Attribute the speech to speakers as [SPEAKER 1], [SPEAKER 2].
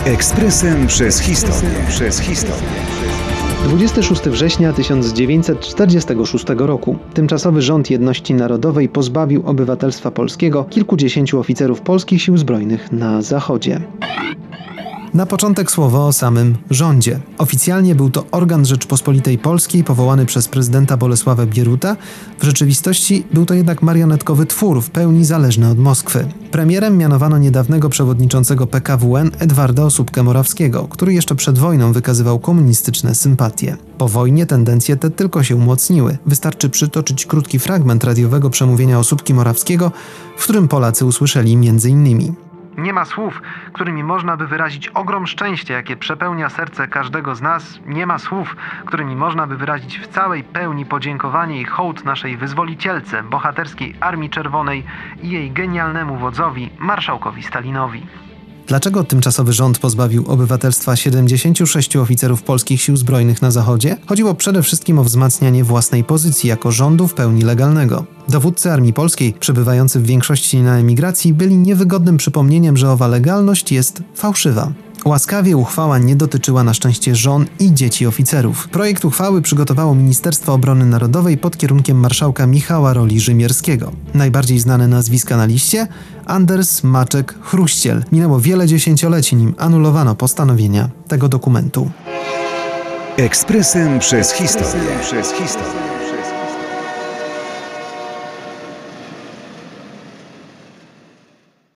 [SPEAKER 1] Ekspresem przez historię.
[SPEAKER 2] 26 września 1946 roku tymczasowy rząd jedności narodowej pozbawił obywatelstwa polskiego kilkudziesięciu oficerów polskich sił zbrojnych na Zachodzie. Na początek słowo o samym rządzie. Oficjalnie był to organ Rzeczypospolitej Polskiej powołany przez prezydenta Bolesława Bieruta. W rzeczywistości był to jednak marionetkowy twór w pełni zależny od Moskwy. Premierem mianowano niedawnego przewodniczącego PKWN Edwarda Osóbkę-Morawskiego, który jeszcze przed wojną wykazywał komunistyczne sympatie. Po wojnie tendencje te tylko się umocniły. Wystarczy przytoczyć krótki fragment radiowego przemówienia Osóbki-Morawskiego, w którym Polacy usłyszeli m.in.
[SPEAKER 3] Nie ma słów, którymi można by wyrazić ogrom szczęścia, jakie przepełnia serce każdego z nas. Nie ma słów, którymi można by wyrazić w całej pełni podziękowanie i hołd naszej wyzwolicielce, bohaterskiej Armii Czerwonej i jej genialnemu wodzowi, marszałkowi Stalinowi.
[SPEAKER 2] Dlaczego tymczasowy rząd pozbawił obywatelstwa 76 oficerów polskich sił zbrojnych na Zachodzie? Chodziło przede wszystkim o wzmacnianie własnej pozycji jako rządu w pełni legalnego. Dowódcy Armii Polskiej, przebywający w większości na emigracji, byli niewygodnym przypomnieniem, że owa legalność jest fałszywa. Łaskawie uchwała nie dotyczyła na szczęście żon i dzieci oficerów. Projekt uchwały przygotowało Ministerstwo Obrony Narodowej pod kierunkiem marszałka Michała Roli-Rzymierskiego. Najbardziej znane nazwiska na liście? Anders Maczek Chruściel. Minęło wiele dziesięcioleci, nim anulowano postanowienia tego dokumentu.
[SPEAKER 1] Ekspresem przez historię.